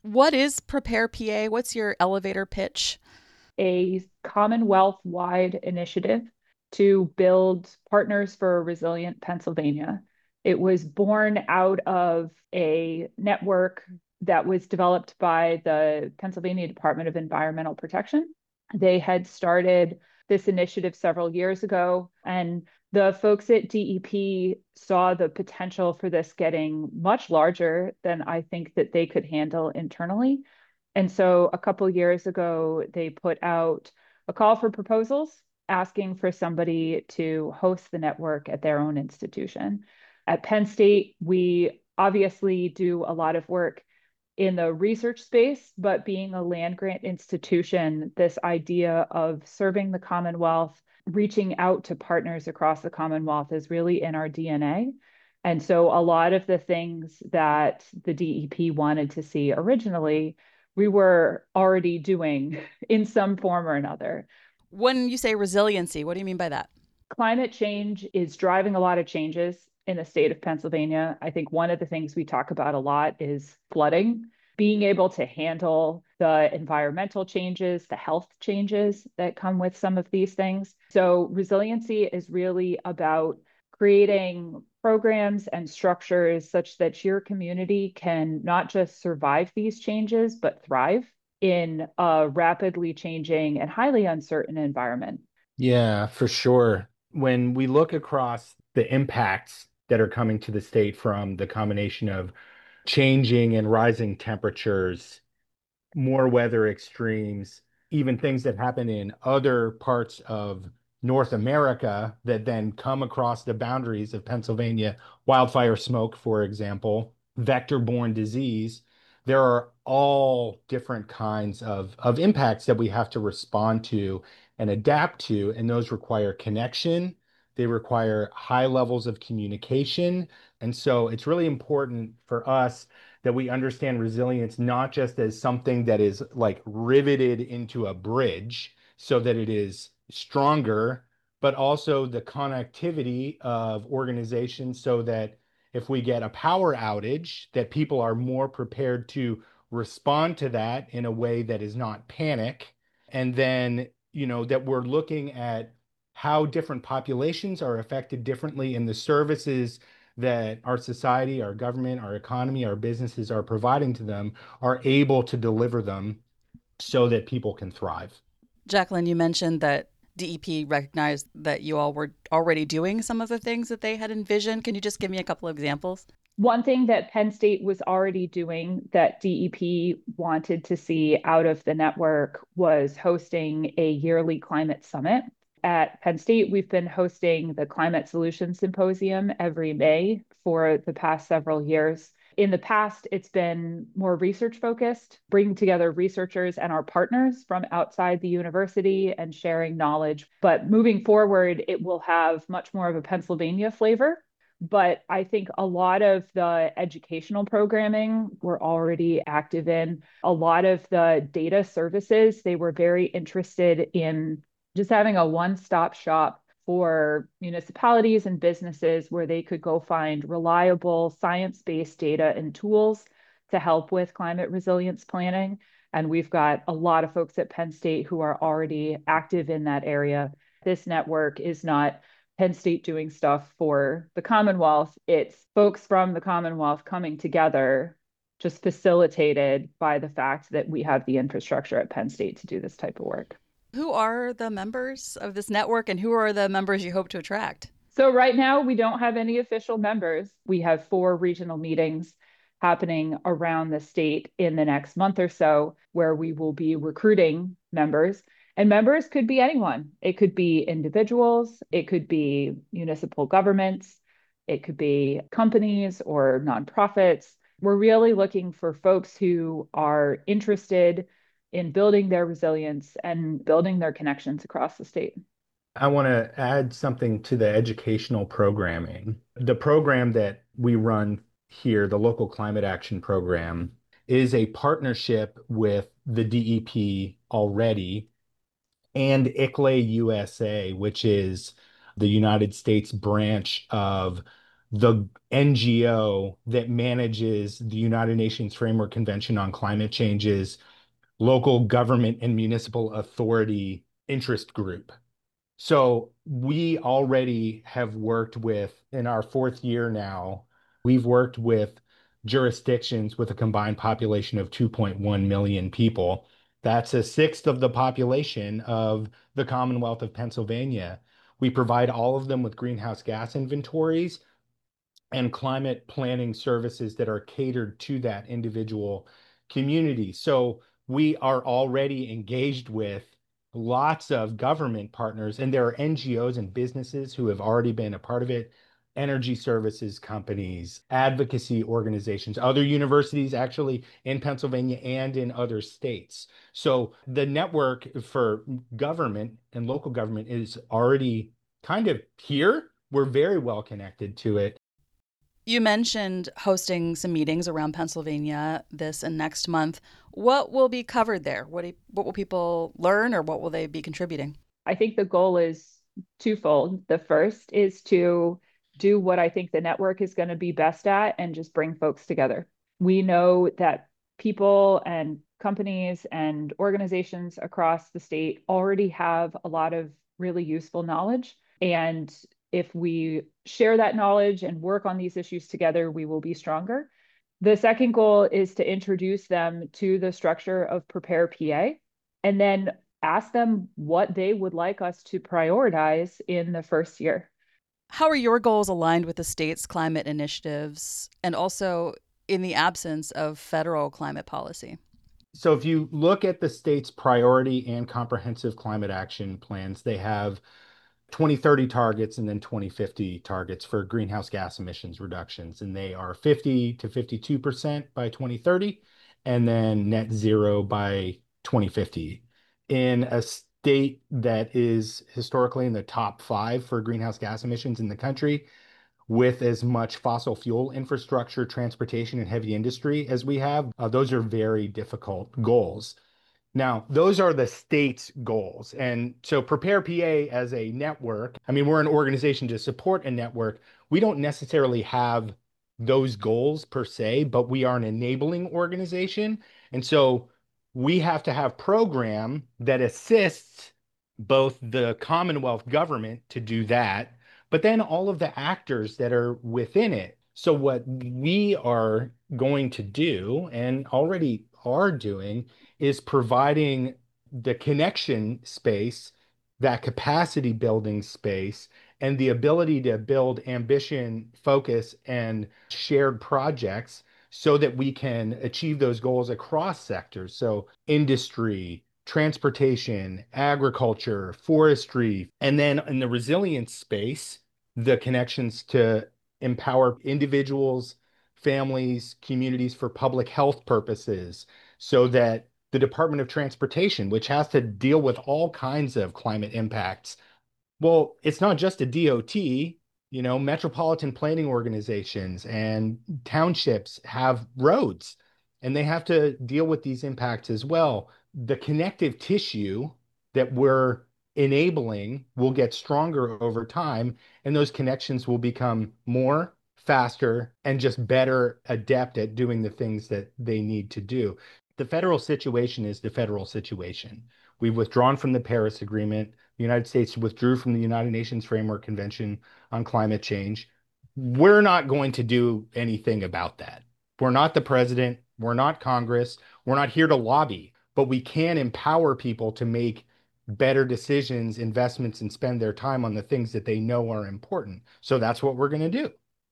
What is Prepare PA? What's your elevator pitch? A Commonwealth-wide initiative to build Partners for a Resilient Pennsylvania. It was born out of a network that was developed by the Pennsylvania Department of Environmental Protection. They had started this initiative several years ago, and the folks at DEP saw the potential for this getting much larger than I think that they could handle internally. And so a couple years ago, they put out a call for proposals asking for somebody to host the network at their own institution. At Penn State, we obviously do a lot of work in the research space, but being a land grant institution, this idea of serving the Commonwealth, reaching out to partners across the Commonwealth is really in our DNA. And so a lot of the things that the DEP wanted to see originally, we were already doing in some form or another. When you say resiliency, what do you mean by that? Climate change is driving a lot of changes in the state of Pennsylvania. I think one of the things we talk about a lot is flooding, being able to handle the environmental changes, the health changes that come with some of these things. So, resiliency is really about creating programs and structures such that your community can not just survive these changes, but thrive in a rapidly changing and highly uncertain environment. Yeah, for sure. When we look across the impacts that are coming to the state from the combination of changing and rising temperatures, more weather extremes, even things that happen in other parts of North America that then come across the boundaries of Pennsylvania, wildfire smoke, for example, vector-borne disease. There are all different kinds of impacts that we have to respond to and adapt to, and those require connection. They require high levels of communication. And so it's really important for us that we understand resilience not just as something that is like riveted into a bridge so that it is stronger, but also the connectivity of organizations so that if we get a power outage, that people are more prepared to respond to that in a way that is not panic. And then, that we're looking at how different populations are affected differently in the services that our society, our government, our economy, our businesses are providing to them are able to deliver them so that people can thrive. Jacqueline, you mentioned that DEP recognized that you all were already doing some of the things that they had envisioned. Can you just give me a couple of examples? One thing that Penn State was already doing that DEP wanted to see out of the network was hosting a yearly climate summit. At Penn State, we've been hosting the Climate Solutions Symposium every May for the past several years. In the past, it's been more research focused, bringing together researchers and our partners from outside the university and sharing knowledge. But moving forward, it will have much more of a Pennsylvania flavor. But I think a lot of the educational programming we're already active in. A lot of the data services, they were very interested in just having a one-stop shop for municipalities and businesses where they could go find reliable science-based data and tools to help with climate resilience planning. And we've got a lot of folks at Penn State who are already active in that area. This network is not Penn State doing stuff for the Commonwealth. It's folks from the Commonwealth coming together, just facilitated by the fact that we have the infrastructure at Penn State to do this type of work. Who are the members of this network and who are the members you hope to attract? So right now we don't have any official members. We have 4 regional meetings happening around the state in the next month or so where we will be recruiting members. And members could be anyone. It could be individuals, it could be municipal governments, it could be companies or nonprofits. We're really looking for folks who are interested in building their resilience and building their connections across the state. I want to add something to the educational programming. The program that we run here, the local climate action program, is a partnership with the DEP already and ICLEI USA, which is the United States branch of the NGO that manages the United Nations Framework Convention on Climate Change's local government and municipal authority interest group. So we already have worked with, in our fourth year now, we've worked with jurisdictions with a combined population of 2.1 million people. That's a sixth of the population of the Commonwealth of Pennsylvania. We provide all of them with greenhouse gas inventories and climate planning services that are catered to that individual community. So we are already engaged with lots of government partners, and there are NGOs and businesses who have already been a part of it, energy services companies, advocacy organizations, other universities actually in Pennsylvania and in other states. So the network for government and local government is already kind of here. We're very well connected to it. You mentioned hosting some meetings around Pennsylvania this and next month. What will be covered there? What will people learn or what will they be contributing? I think the goal is twofold. The first is to do what I think the network is going to be best at and just bring folks together. We know that people and companies and organizations across the state already have a lot of really useful knowledge. And if we share that knowledge and work on these issues together, we will be stronger. The second goal is to introduce them to the structure of Prepare PA and then ask them what they would like us to prioritize in the first year. How are your goals aligned with the state's climate initiatives and also in the absence of federal climate policy? So if you look at the state's priority and comprehensive climate action plans, they have 2030 targets and then 2050 targets for greenhouse gas emissions reductions. And they are 50 to 52% by 2030 and then net zero by 2050. In a state that is historically in the top five for greenhouse gas emissions in the country, with as much fossil fuel infrastructure, transportation, and heavy industry as we have, those are very difficult goals. Now, those are the state's goals. And so Prepare PA as a network, I mean, we're an organization to support a network. We don't necessarily have those goals per se, but we are an enabling organization. And so we have to have program that assists both the Commonwealth government to do that, but then all of the actors that are within it. So what we are going to do and already are doing is providing the connection space, that capacity building space, and the ability to build ambition, focus, and shared projects so that we can achieve those goals across sectors. So industry, transportation, agriculture, forestry, and then in the resilience space, the connections to empower individuals, families, communities for public health purposes so that the Department of Transportation, which has to deal with all kinds of climate impacts. Well, it's not just a DOT, metropolitan planning organizations and townships have roads and they have to deal with these impacts as well. The connective tissue that we're enabling will get stronger over time, and those connections will become more, faster, and just better adept at doing the things that they need to do. The federal situation is the federal situation. We've withdrawn from the Paris Agreement. The United States withdrew from the United Nations Framework Convention on Climate Change. We're not going to do anything about that. We're not the president. We're not Congress. We're not here to lobby, but we can empower people to make better decisions, investments, and spend their time on the things that they know are important. So that's what we're going to do.